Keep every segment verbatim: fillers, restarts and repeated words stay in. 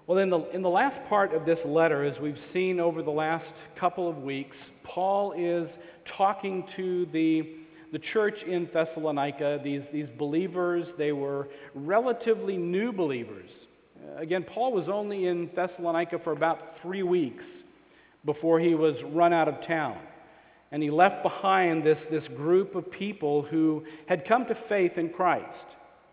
Well, in the, in the last part of this letter, as we've seen over the last couple of weeks, Paul is talking to the, the church in Thessalonica, these, these believers. They were relatively new believers. Uh, Again, Paul was only in Thessalonica for about three weeks before he was run out of town. And he left behind this, this group of people who had come to faith in Christ.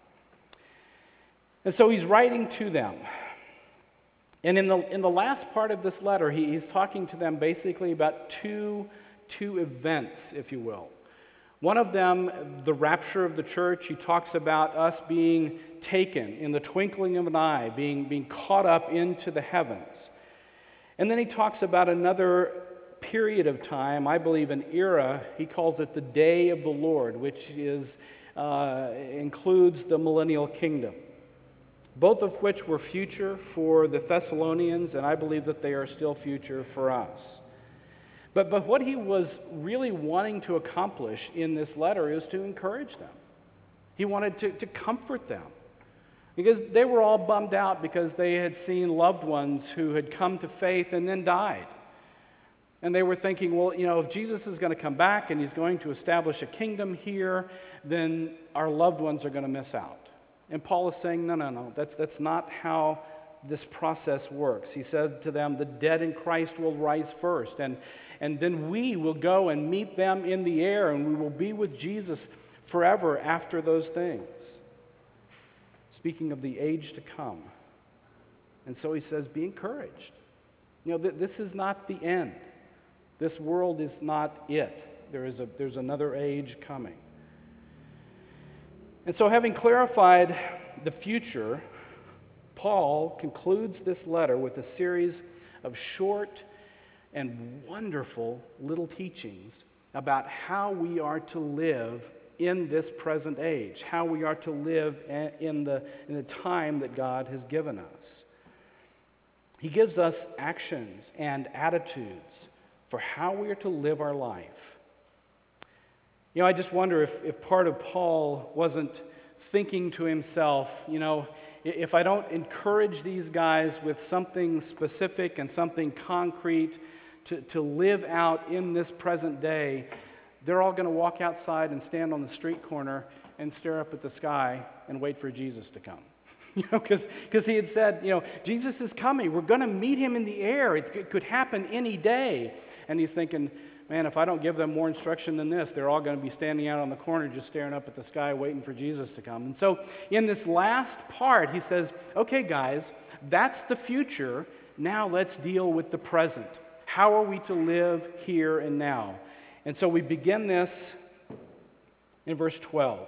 And so he's writing to them. And in the, in the last part of this letter, he, he's talking to them basically about two, two events, if you will. One of them, the rapture of the church. He talks about us being taken in the twinkling of an eye, being, being caught up into the heavens. And then he talks about another period of time, I believe an era. He calls it the day of the Lord, which is uh, includes the millennial kingdom. Both of which were future for the Thessalonians, and I believe that they are still future for us. But, but what he was really wanting to accomplish in this letter is to encourage them. He wanted to, to comfort them. Because they were all bummed out because they had seen loved ones who had come to faith and then died. And they were thinking, well, you know, if Jesus is going to come back and he's going to establish a kingdom here, then our loved ones are going to miss out. And Paul is saying, no, no, no, that's, that's not how this process works. He said to them, the dead in Christ will rise first, and, and then we will go and meet them in the air, and we will be with Jesus forever after those things. Speaking of the age to come. And so he says, be encouraged. You know, th- this is not the end. This world is not it. There is a, there's another age coming. And so, having clarified the future, Paul concludes this letter with a series of short and wonderful little teachings about how we are to live in this present age, how we are to live in the, in the time that God has given us. He gives us actions and attitudes for how we are to live our life. You know, I just wonder if, if part of Paul wasn't thinking to himself, you know, if I don't encourage these guys with something specific and something concrete to, to live out in this present day, they're all going to walk outside and stand on the street corner and stare up at the sky and wait for Jesus to come. You know, because he had said, you know, Jesus is coming. We're going to meet him in the air. It, it could happen any day. And he's thinking, man, if I don't give them more instruction than this, they're all going to be standing out on the corner just staring up at the sky waiting for Jesus to come. And so in this last part, he says, okay, guys, that's the future. Now let's deal with the present. How are we to live here and now? And so we begin this in verse twelve.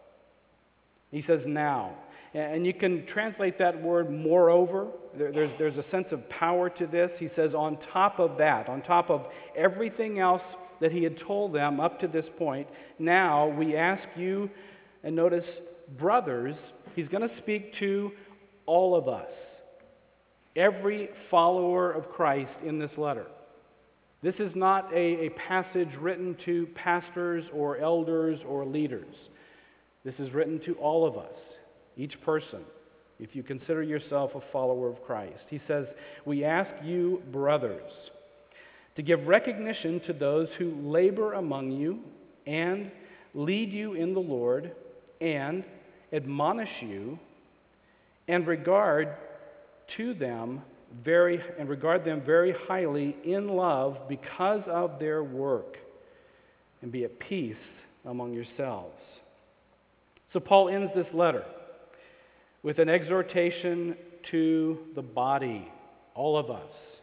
He says, now. And you can translate that word moreover. There's, there's a sense of power to this. He says, on top of that, on top of everything else that he had told them up to this point, now we ask you, and notice, brothers, he's going to speak to all of us, every follower of Christ in this letter. This is not a, a passage written to pastors or elders or leaders. This is written to all of us. Each person, if you consider yourself a follower of Christ. He says, we ask you, brothers, to give recognition to those who labor among you and lead you in the Lord and admonish you and regard to them very and regard them very highly in love because of their work, and be at peace among yourselves. So Paul ends this letter with an exhortation to the body, all of us.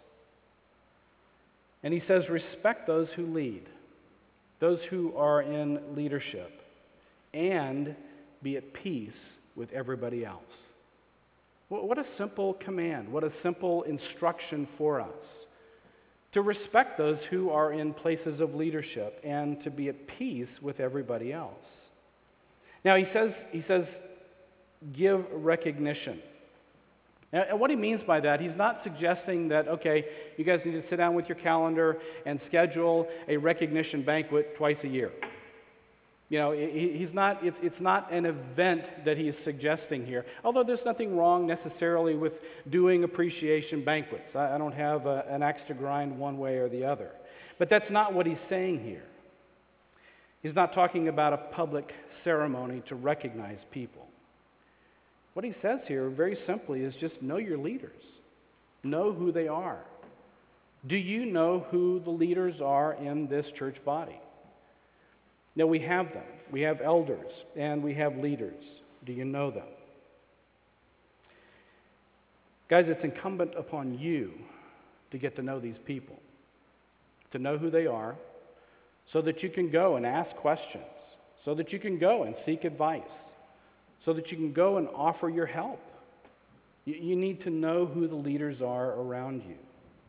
And he says, respect those who lead, those who are in leadership, and be at peace with everybody else. What a simple command, what a simple instruction for us. To respect those who are in places of leadership and to be at peace with everybody else. Now he says, he says, give recognition. And what he means by that, he's not suggesting that, okay, you guys need to sit down with your calendar and schedule a recognition banquet twice a year. You know, he- he's not, it's, it's not an event that he's suggesting here, although there's nothing wrong necessarily with doing appreciation banquets. I, I don't have a, an axe to grind one way or the other. But that's not what he's saying here. He's not talking about a public ceremony to recognize people. What he says here, very simply, is just know your leaders. Know who they are. Do you know who the leaders are in this church body? Now, we have them. We have elders and we have leaders. Do you know them? Guys, it's incumbent upon you to get to know these people, to know who they are, so that you can go and ask questions, so that you can go and seek advice, so that you can go and offer your help. You, you need to know who the leaders are around you.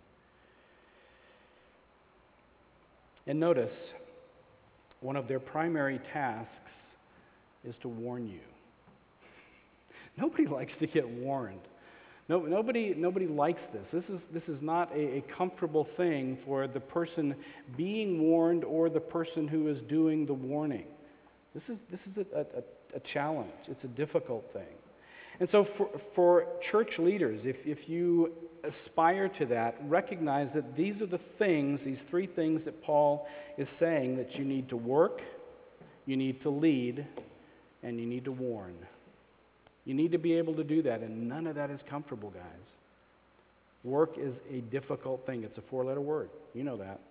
And notice, one of their primary tasks is to warn you. Nobody likes to get warned. No, nobody, nobody likes this. This is, this is not a, a comfortable thing for the person being warned or the person who is doing the warning. This is, this is a, a, a challenge. It's a difficult thing. And so for, for church leaders, if, if you aspire to that, recognize that these are the things, these three things that Paul is saying that you need to work, you need to lead, and you need to warn. You need to be able to do that, and none of that is comfortable, guys. Work is a difficult thing. It's a four-letter word. You know that.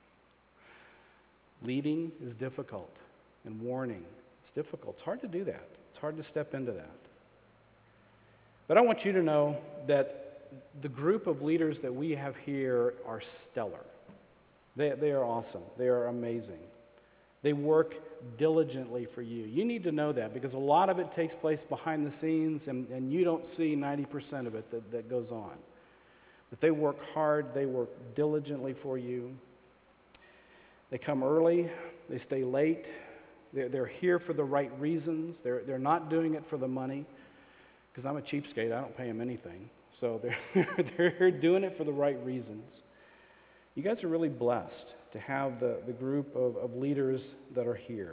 Leading is difficult, and warning, it's difficult. It's hard to do that. It's hard to step into that. But I want you to know that the group of leaders that we have here are stellar. They, they are awesome. They are amazing. They work diligently for you. You need to know that because a lot of it takes place behind the scenes and, and you don't see ninety percent of it that, that goes on. But they work hard. They work diligently for you. They come early. They stay late. They're, they're here for the right reasons. They're, they're not doing it for the money because I'm a cheapskate. I don't pay them anything. So they're, they're doing it for the right reasons. You guys are really blessed to have the, the group of, of leaders that are here.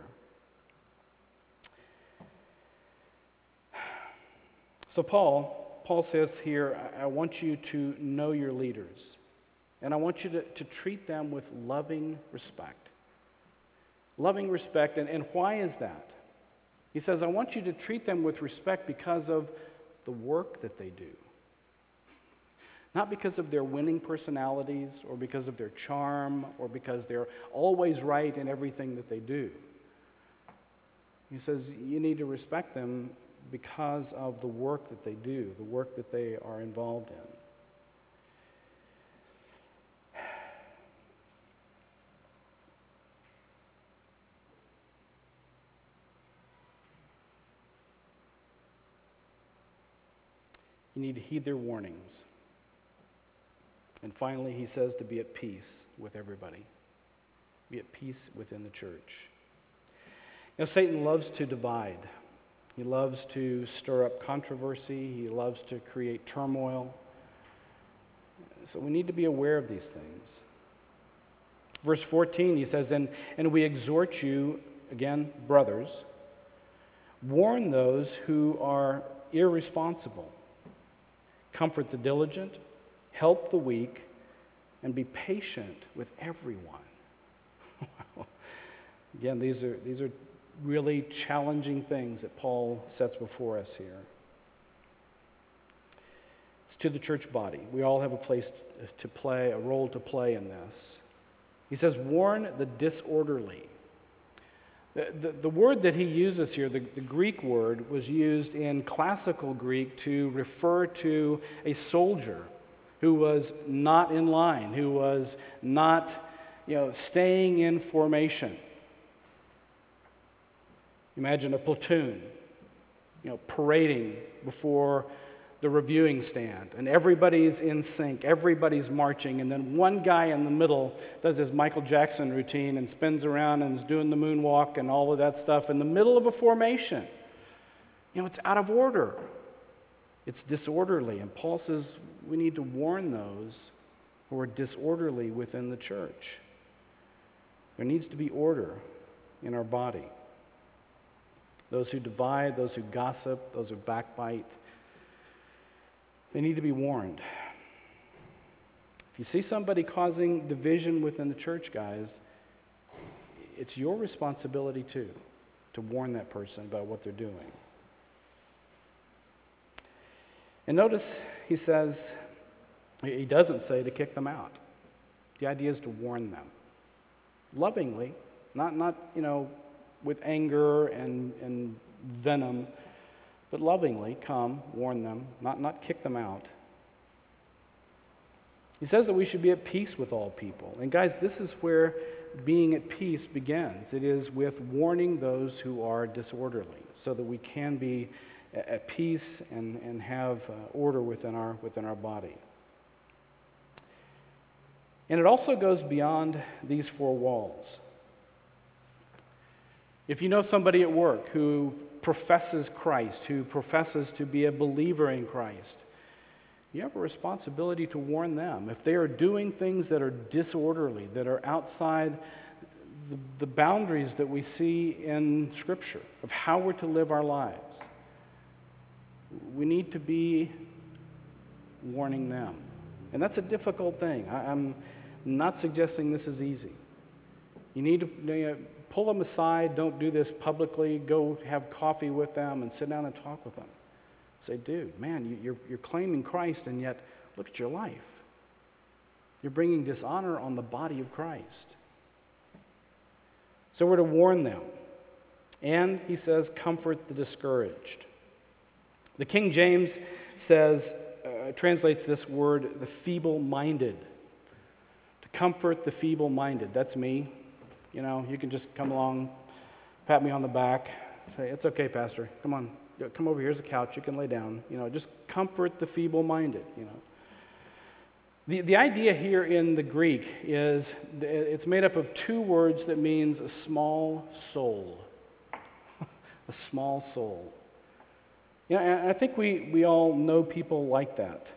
So Paul, Paul says here, I, I want you to know your leaders. And I want you to, to treat them with loving respect. Loving respect, and, and why is that? He says, I want you to treat them with respect because of the work that they do. Not because of their winning personalities or because of their charm or because they're always right in everything that they do. He says you need to respect them because of the work that they do, the work that they are involved in. You need to heed their warnings. And finally, he says to be at peace with everybody. Be at peace within the church. You know, Satan loves to divide. He loves to stir up controversy. He loves to create turmoil. So we need to be aware of these things. Verse fourteen, he says, and, and we exhort you, again, brothers, warn those who are irresponsible. Comfort the diligent, help the weak, and be patient with everyone. Again, these are, these are really challenging things that Paul sets before us here. It's to the church body. We all have a place to play, a role to play in this. He says, warn the disorderly. The, the, the word that he uses here, the, the Greek word, was used in classical Greek to refer to a soldier who was not in line, who was not, you know, staying in formation. Imagine a platoon, you know, parading before the reviewing stand, and everybody's in sync, everybody's marching, and then one guy in the middle does his Michael Jackson routine and spins around and is doing the moonwalk and all of that stuff in the middle of a formation. You know, it's out of order. It's disorderly, and Paul says we need to warn those who are disorderly within the church. There needs to be order in our body. those who divide, those who gossip, those who backbite. They need to be warned. If you see somebody causing division within the church, guys, it's your responsibility too, to warn that person about what they're doing. And notice he says, he doesn't say to kick them out. The idea is to warn them. Lovingly, not, not you know, with anger and, and venom, but lovingly come, warn them, not, not kick them out. He says that we should be at peace with all people. And guys, this is where being at peace begins. It is with warning those who are disorderly, so that we can be at peace and, and have uh, order within our, within our body. And it also goes beyond these four walls. If you know somebody at work who professes Christ, who professes to be a believer in Christ, you have a responsibility to warn them. If they are doing things that are disorderly, that are outside the, the boundaries that we see in Scripture of how we're to live our lives, we need to be warning them. And that's a difficult thing. I, I'm not suggesting this is easy. You need to you know, pull them aside. Don't do this publicly. Go have coffee with them and sit down and talk with them. Say, dude, man, you, you're, you're claiming Christ, and yet look at your life. You're bringing dishonor on the body of Christ. So we're to warn them. And he says, comfort the discouraged. The King James says, uh, translates this word, the feeble-minded. To comfort the feeble-minded. That's me. You know, you can just come along, pat me on the back, say, it's okay, Pastor, come on. Come over, here's a couch, you can lay down. You know, just comfort the feeble-minded, you know. The, the idea here in the Greek is, it's made up of two words that means a small soul. A small soul. You know, and I think we, we all know people like that.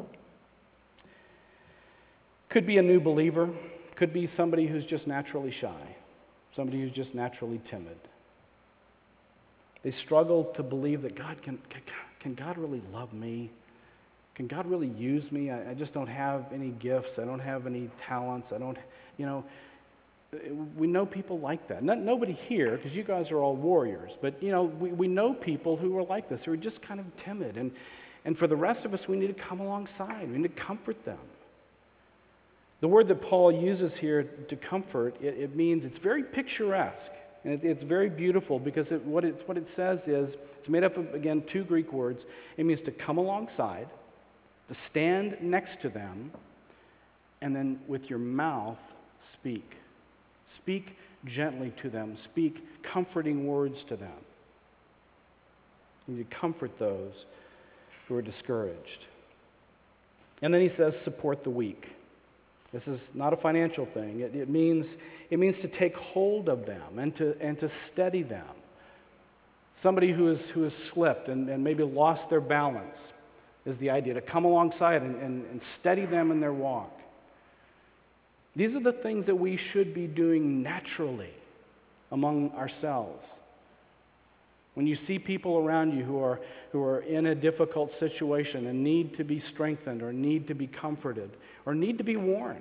Could be a new believer, could be somebody who's just naturally shy, somebody who's just naturally timid. They struggle to believe that God can, can, can God really love me? Can God really use me? I, I just don't have any gifts. I don't have any talents. I don't, you know, we know people like that. Not, nobody here, because you guys are all warriors, but, you know, we, we know people who are like this, who are just kind of timid. And, and for the rest of us, we need to come alongside. We need to comfort them. The word that Paul uses here to comfort, it, it means, it's very picturesque. And it, it's very beautiful because it, what, it, what it says is, it's made up of, again, two Greek words. It means to come alongside, to stand next to them, and then with your mouth, speak. Speak gently to them. Speak comforting words to them. You need to comfort those who are discouraged. And then he says, support the weak. This is not a financial thing. It, it means it means to take hold of them and to and to steady them. Somebody who is who has slipped and, and maybe lost their balance is the idea, to come alongside and, and, and steady them in their walk. These are the things that we should be doing naturally among ourselves. When you see people around you who are, who are in a difficult situation and need to be strengthened or need to be comforted or need to be warned,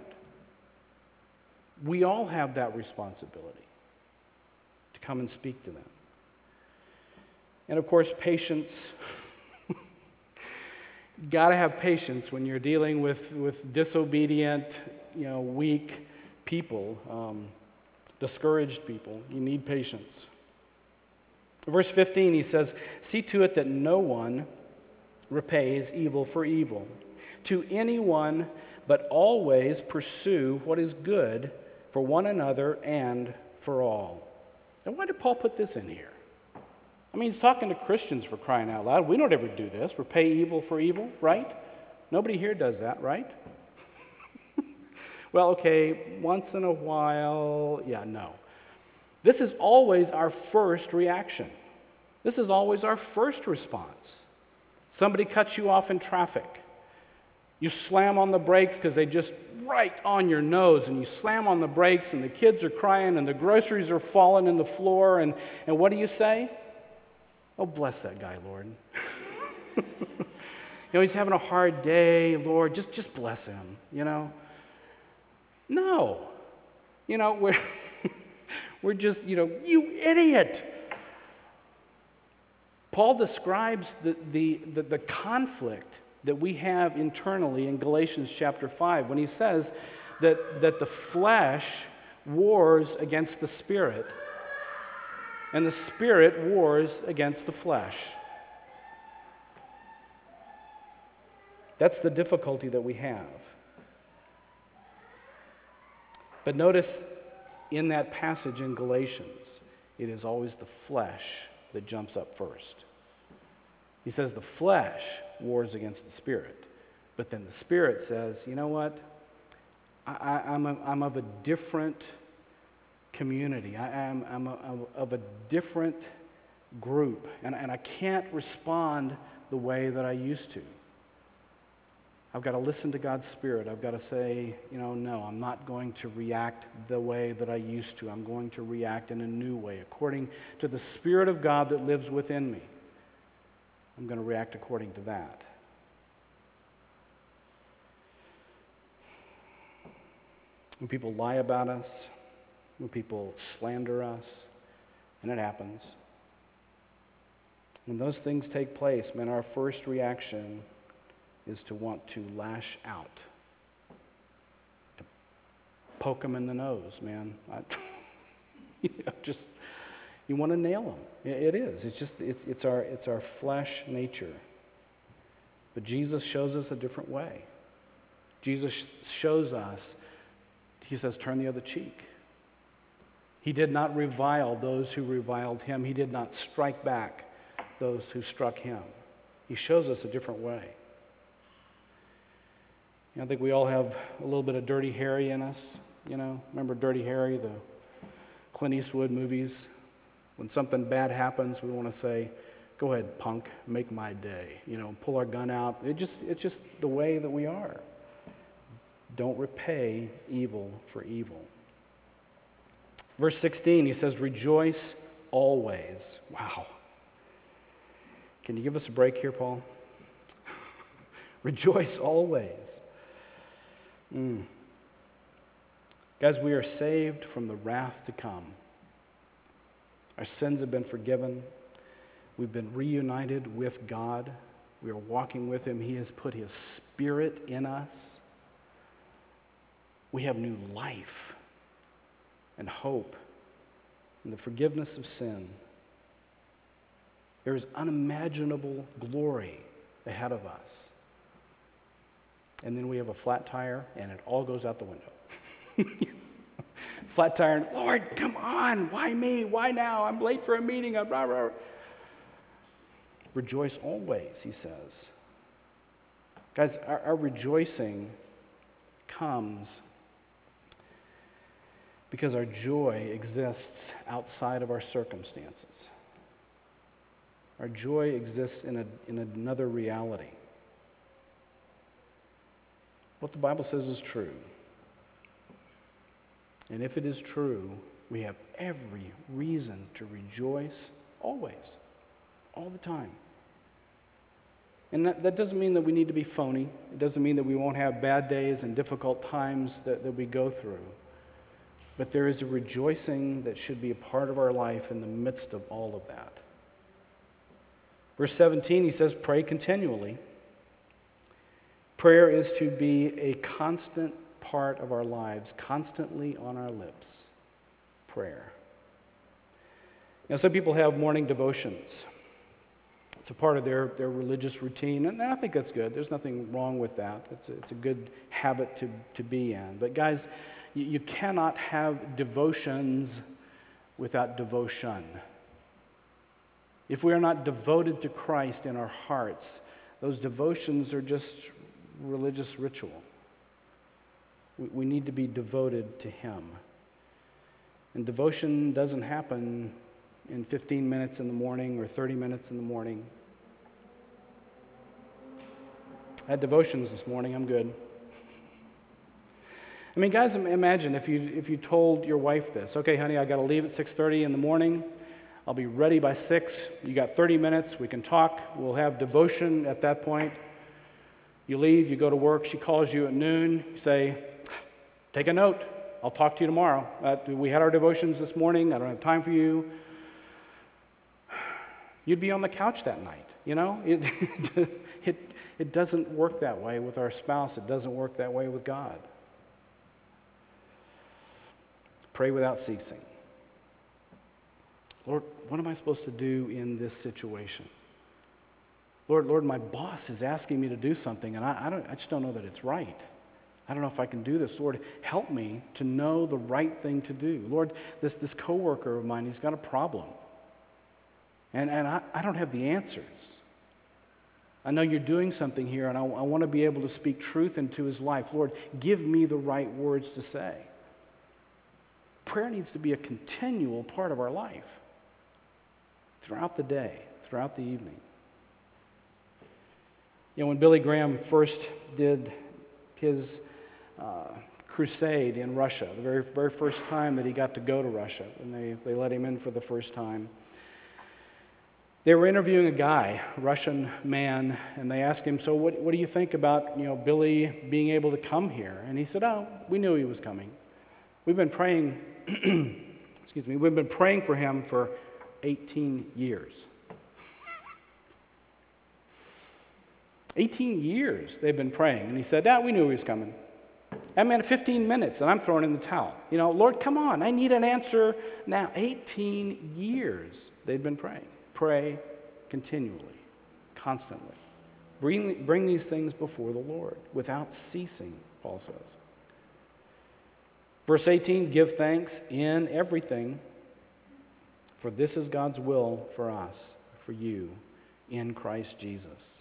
we all have that responsibility to come and speak to them. And of course, patience. You got to have patience when you're dealing with, with disobedient, you know, weak people, um, discouraged people. You need patience. Verse fifteen, he says, see to it that no one repays evil for evil to anyone, but always pursue what is good for one another and for all. Now, why did Paul put this in here? I mean, he's talking to Christians, for crying out loud. We don't ever do this, repay evil for evil, right? Nobody here does that, right? Well, okay, once in a while, yeah, no. This is always our first reaction. This is always our first response. Somebody cuts you off in traffic. You slam on the brakes because they just right on your nose, and you slam on the brakes, and the kids are crying, and the groceries are falling in the floor, and, and what do you say? Oh, bless that guy, Lord. You know, he's having a hard day, Lord, just, just bless him, you know? No. You know, we're, we're just, you know, you idiot. Paul describes the, the, the, the conflict that we have internally in Galatians chapter five when he says that, that the flesh wars against the spirit and the spirit wars against the flesh. That's the difficulty that we have. But notice in that passage in Galatians, it is always the flesh that jumps up first. He says the flesh wars against the spirit, but then the spirit says, you know what? I, I, I'm, a, I'm of a different community. I, I'm, I'm, a, I'm of a different group, and, and I can't respond the way that I used to. I've got to listen to God's Spirit. I've got to say, you know, no, I'm not going to react the way that I used to. I'm going to react in a new way, according to the Spirit of God that lives within me. I'm going to react according to that. When people lie about us, when people slander us, and it happens, when those things take place, man, our first reaction is to want to lash out, to poke them in the nose, man. I, you know, just you want to nail them. It, it is. It's just it's it's our it's our flesh nature. But Jesus shows us a different way. Jesus sh- shows us. He says, "Turn the other cheek." He did not revile those who reviled him. He did not strike back those who struck him. He shows us a different way. I think we all have a little bit of Dirty Harry in us, you know. Remember Dirty Harry, the Clint Eastwood movies? When something bad happens, we want to say, go ahead, punk, make my day. You know, pull our gun out. It just, it's just the way that we are. Don't repay evil for evil. Verse sixteen, he says, rejoice always. Wow. Can you give us a break here, Paul? Rejoice always. Mm. Guys, we are saved from the wrath to come. Our sins have been forgiven. We've been reunited with God. We are walking with him. He has put his Spirit in us. We have new life and hope and the forgiveness of sin. There is unimaginable glory ahead of us. And then we have a flat tire, and it all goes out the window. Flat tire, and Lord, come on, why me? Why now? I'm late for a meeting. I'm blah, blah. Rejoice always, he says. Guys, our, our rejoicing comes because our joy exists outside of our circumstances. Our joy exists in, a, in another reality. What the Bible says is true. And if it is true, we have every reason to rejoice always, all the time. And that, that doesn't mean that we need to be phony. It doesn't mean that we won't have bad days and difficult times that, that we go through. But there is a rejoicing that should be a part of our life in the midst of all of that. Verse seventeen, he says, pray continually. Prayer is to be a constant part of our lives, constantly on our lips. Prayer. Now, some people have morning devotions. It's a part of their, their religious routine, and I think that's good. There's nothing wrong with that. It's a, it's a good habit to, to be in. But guys, you, you cannot have devotions without devotion. If we are not devoted to Christ in our hearts, those devotions are just religious ritual. We, we need to be devoted to him. And devotion doesn't happen in fifteen minutes in the morning or thirty minutes in the morning. I had devotions this morning. I'm good. I mean, guys, imagine if you if you told your wife this. Okay, honey, I got to leave at six thirty in the morning. I'll be ready by six. You got thirty minutes. We can talk. We'll have devotion at that point. You leave, you go to work. She calls you at noon. You say, take a note. I'll talk to you tomorrow. Uh, we had our devotions this morning. I don't have time for you. You'd be on the couch that night, you know? It, it, it doesn't work that way with our spouse. It doesn't work that way with God. Pray without ceasing. Lord, what am I supposed to do in this situation? Lord, Lord, my boss is asking me to do something, and I, I, don't, I just don't know that it's right. I don't know if I can do this. Lord, help me to know the right thing to do. Lord, this, this coworker of mine, he's got a problem. And, and I, I don't have the answers. I know you're doing something here, and I, I want to be able to speak truth into his life. Lord, give me the right words to say. Prayer needs to be a continual part of our life throughout the day, throughout the evening. You know, when Billy Graham first did his uh, crusade in Russia, the very, very first time that he got to go to Russia, and they, they let him in for the first time, they were interviewing a guy, a Russian man, and they asked him, so what, what do you think about, you know, Billy being able to come here? And he said, oh, we knew he was coming. We've been praying, excuse me, we've been praying for him for eighteen years. eighteen years they've been praying. And he said, ah, we knew he was coming. That meant fifteen minutes, and I'm throwing in the towel. You know, Lord, come on, I need an answer now. eighteen years they've been praying. Pray continually, constantly. Bring, bring these things before the Lord without ceasing, Paul says. Verse eighteen, give thanks in everything, for this is God's will for us, for you, in Christ Jesus.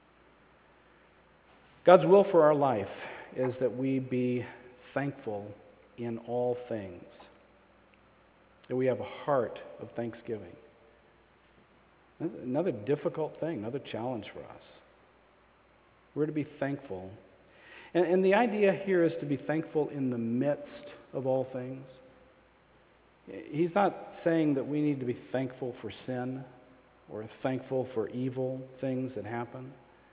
God's will for our life is that we be thankful in all things, that we have a heart of thanksgiving. Another difficult thing, another challenge for us. We're to be thankful. And, and the idea here is to be thankful in the midst of all things. He's not saying that we need to be thankful for sin or thankful for evil things that happen.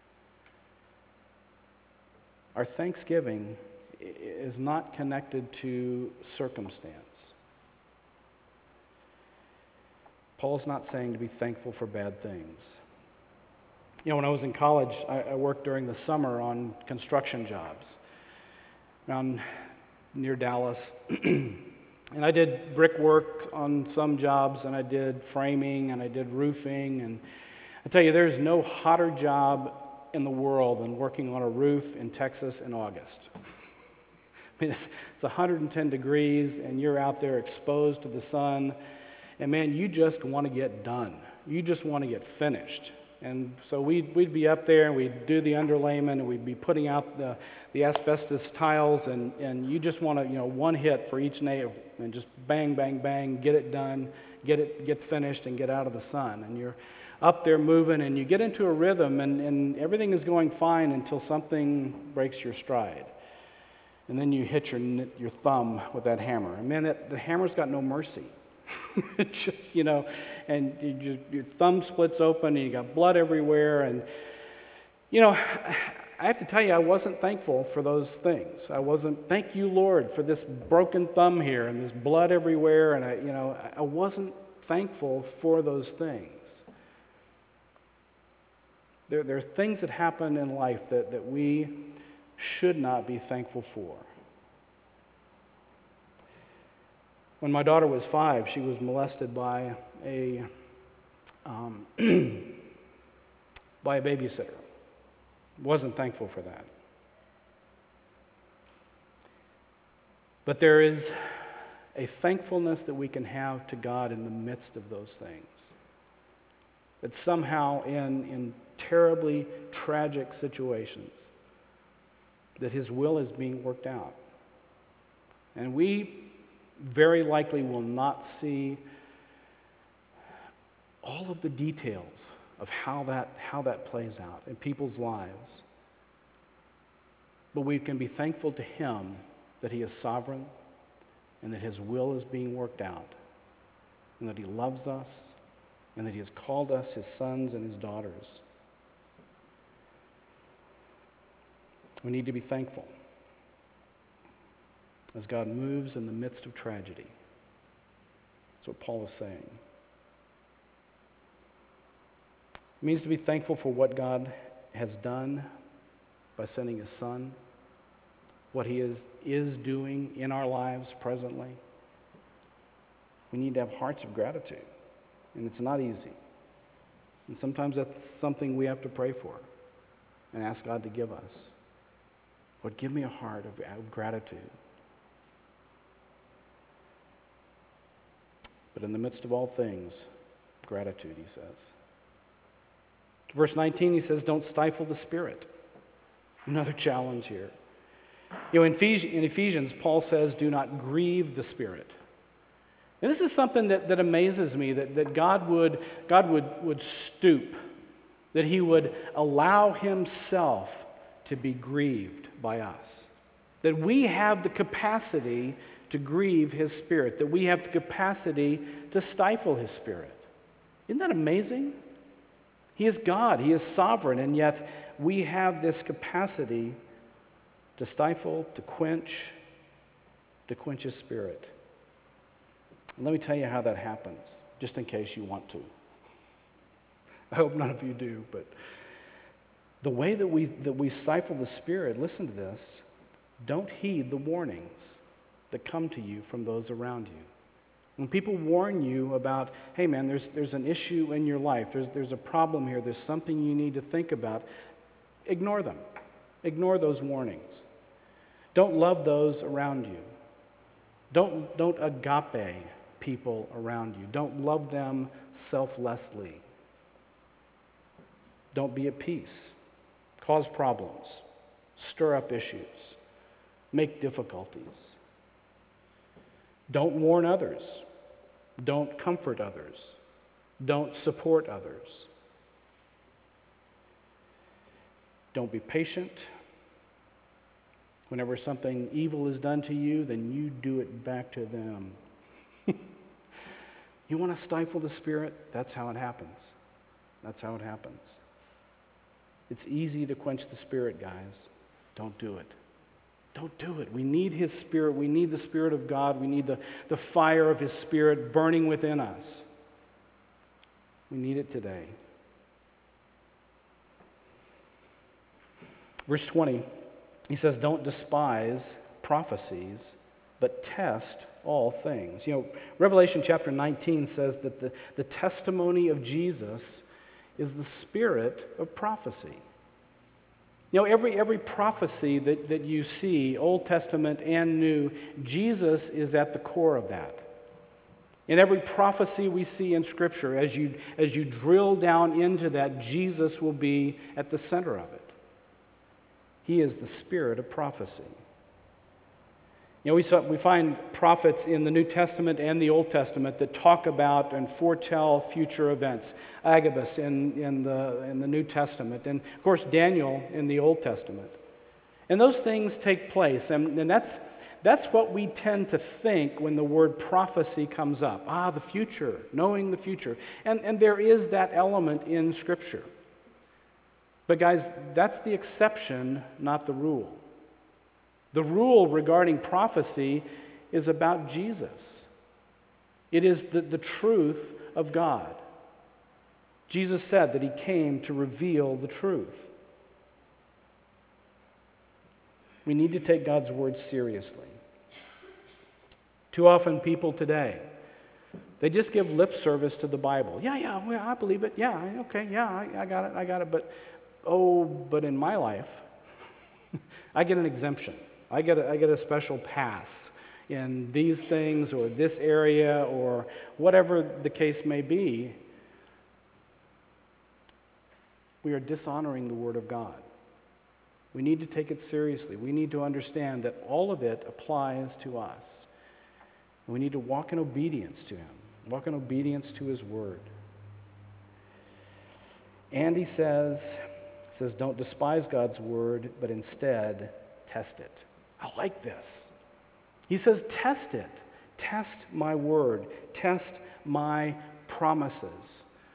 Our thanksgiving is not connected to circumstance. Paul's not saying to be thankful for bad things. You know, when I was in college, I, I worked during the summer on construction jobs around near Dallas. And I did brickwork on some jobs, and I did framing, and I did roofing. And I tell you, there's no hotter job in the world than working on a roof in Texas in August. I mean, it's, it's one hundred ten degrees, and you're out there exposed to the sun. And man, you just want to get done. You just want to get finished. And so we'd, we'd be up there, and we'd do the underlayment, and we'd be putting out the, the asbestos tiles, and, and you just want to, you know, one hit for each nail, and just bang, bang, bang, get it done, get it get finished, and get out of the sun. And you're up there moving, and you get into a rhythm, and, and everything is going fine until something breaks your stride. And then you hit your your thumb with that hammer. And man, that, the hammer's got no mercy. Just, you know, and you just, your thumb splits open, and you got blood everywhere. And, you know, I have to tell you, I wasn't thankful for those things. I wasn't, thank you, Lord, for this broken thumb here and this blood everywhere. And, I, you know, I wasn't thankful for those things. There, there are things that happen in life that, that we should not be thankful for. When my daughter was five, she was molested by a um, by a babysitter. Wasn't thankful for that. But there is a thankfulness that we can have to God in the midst of those things. That somehow in, in terribly tragic situations, that His will is being worked out. And we very likely will not see all of the details of how that, how that plays out in people's lives. But we can be thankful to Him that He is sovereign and that His will is being worked out and that He loves us and that he has called us his sons and his daughters. We need to be thankful as God moves in the midst of tragedy. That's what Paul is saying. It means to be thankful for what God has done by sending his Son, what he is, is doing in our lives presently. We need to have hearts of gratitude, and it's not easy. And sometimes that's something we have to pray for and ask God to give us. Lord, give me a heart of, of gratitude. But in the midst of all things, gratitude, he says. Verse nineteen, he says, don't stifle the Spirit. Another challenge here. You know, in Ephesians, Paul says, do not grieve the Spirit. And this is something that, that amazes me, that, that God would, God would, would stoop, that he would allow himself to be grieved by us. That we have the capacity to grieve his Spirit, that we have the capacity to stifle his Spirit. Isn't that amazing? He is God, he is sovereign, and yet we have this capacity to stifle, to quench, to quench his Spirit. And let me tell you how that happens, just in case you want to. I hope none of you do, but the way that we that we stifle the Spirit, listen to this, don't heed the warnings that come to you from those around you. When people warn you about, hey man, there's there's an issue in your life, there's there's a problem here, there's something you need to think about, ignore them. Ignore those warnings. Don't love those around you. Don't don't agape people around you. Don't love them selflessly. Don't be at peace. Cause problems. Stir up issues. Make difficulties. Don't warn others. Don't comfort others. Don't support others. Don't be patient. Whenever something evil is done to you, then you do it back to them. You want to stifle the Spirit? That's how it happens. That's how it happens. It's easy to quench the Spirit, guys. Don't do it. Don't do it. We need his Spirit. We need the Spirit of God. We need the, the fire of his Spirit burning within us. We need it today. Verse twenty, he says, don't despise prophecies, but test all things. You know, Revelation chapter nineteen says that the, the testimony of Jesus is the spirit of prophecy. You know, every, every prophecy that, that you see, Old Testament and New, Jesus is at the core of that. In every prophecy we see in Scripture, as you, as you drill down into that, Jesus will be at the center of it. He is the spirit of prophecy. You know, we, saw, we find prophets in the New Testament and the Old Testament that talk about and foretell future events. Agabus in, in, the, in the New Testament, and of course Daniel in the Old Testament. And those things take place, and, and that's, that's what we tend to think when the word prophecy comes up. Ah, the future, knowing the future. And, and there is that element in Scripture. But guys, that's the exception, not the rule. The rule regarding prophecy is about Jesus. It is the, the truth of God. Jesus said that he came to reveal the truth. We need to take God's word seriously. Too often people today, they just give lip service to the Bible. Yeah, yeah, well, I believe it. Yeah, okay, yeah, I, I got it, I got it. But, oh, but in my life, I get an exemption. I get a, I get a special pass in these things or this area or whatever the case may be. We are dishonoring the Word of God. We need to take it seriously. We need to understand that all of it applies to us. We need to walk in obedience to Him, walk in obedience to His Word. And he says, says, don't despise God's Word, but instead test it. I like this. He says, test it. Test my word. Test my promises.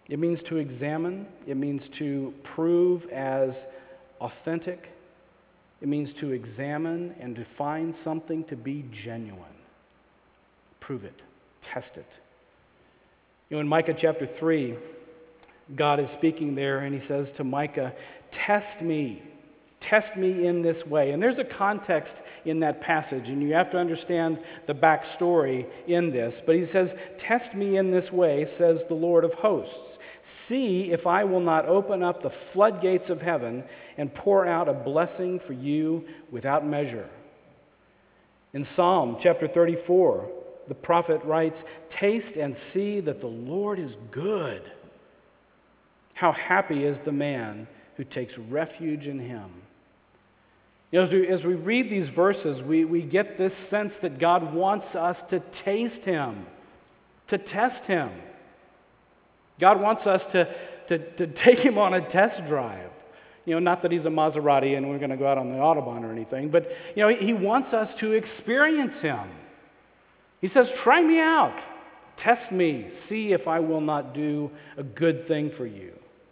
It means to examine. It means to prove as authentic. It means to examine and to find something to be genuine. Prove it. Test it. You know, in Micah chapter three, God is speaking there, and he says to Micah, test me. Test me in this way. And there's a context in that passage, and you have to understand the backstory in this. But he says, test me in this way, says the Lord of hosts. See if I will not open up the floodgates of heaven and pour out a blessing for you without measure. In Psalm chapter thirty-four, the prophet writes, taste and see that the Lord is good. How happy is the man who takes refuge in him. You know, as we, as we read these verses, we, we get this sense that God wants us to taste him, to test him. God wants us to, to, to take him on a test drive. You know, not that he's a Maserati and we're going to go out on the Autobahn or anything, but, you know, he wants us to experience him. He says, try me out, test me, see if I will not do a good thing for you.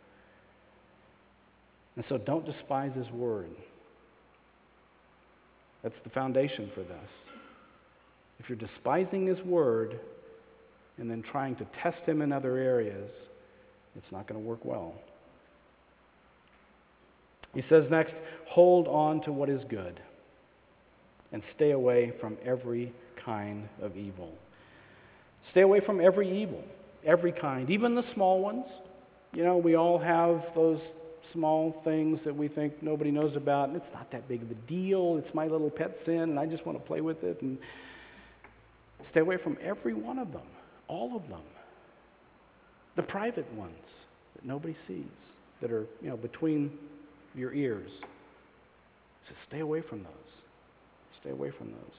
And so don't despise his word. That's the foundation for this. If you're despising his word and then trying to test him in other areas, it's not going to work well. He says next, hold on to what is good and stay away from every kind of evil. Stay away from every evil, every kind, even the small ones. You know, we all have those small things that we think nobody knows about, and it's not that big of a deal. It's my little pet sin, and I just want to play with it. And stay away from every one of them, all of them. The private ones that nobody sees, that are, you know, between your ears. So stay away from those. Stay away from those.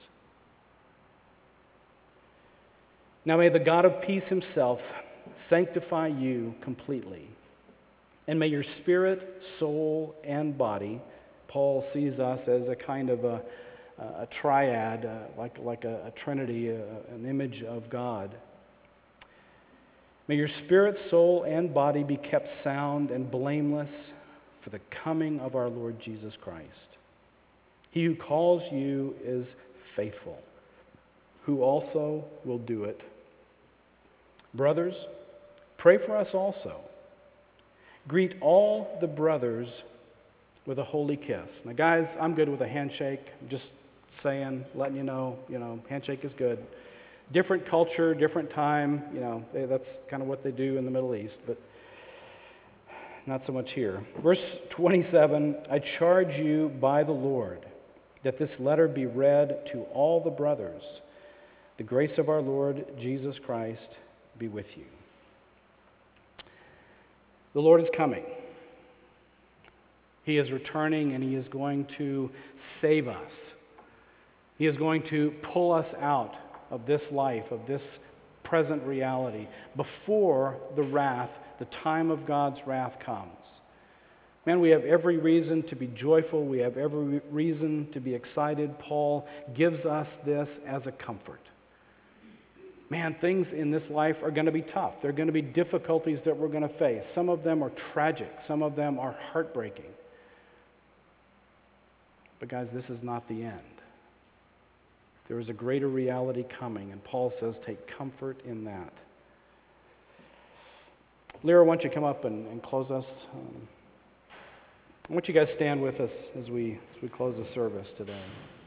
Now may the God of peace himself sanctify you completely. And may your spirit, soul, and body, Paul sees us as a kind of a, a triad, uh, like, like a, a trinity, uh, an image of God. May your spirit, soul, and body be kept sound and blameless for the coming of our Lord Jesus Christ. He who calls you is faithful, who also will do it. Brothers, pray for us also. Greet all the brothers with a holy kiss. Now, guys, I'm good with a handshake. Just saying, letting you know, you know, handshake is good. Different culture, different time, you know, they, that's kind of what they do in the Middle East, but not so much here. Verse twenty-seven, I charge you by the Lord that this letter be read to all the brothers. The grace of our Lord Jesus Christ be with you. The Lord is coming. He is returning, and he is going to save us. He is going to pull us out of this life, of this present reality, before the wrath, the time of God's wrath comes. Man, we have every reason to be joyful. We have every reason to be excited. Paul gives us this as a comfort. Man, things in this life are going to be tough. There are going to be difficulties that we're going to face. Some of them are tragic. Some of them are heartbreaking. But guys, this is not the end. There is a greater reality coming, and Paul says, take comfort in that. Lyra, why don't you come up and, and close us? Um, I want you guys to stand with us as we, as we close the service today.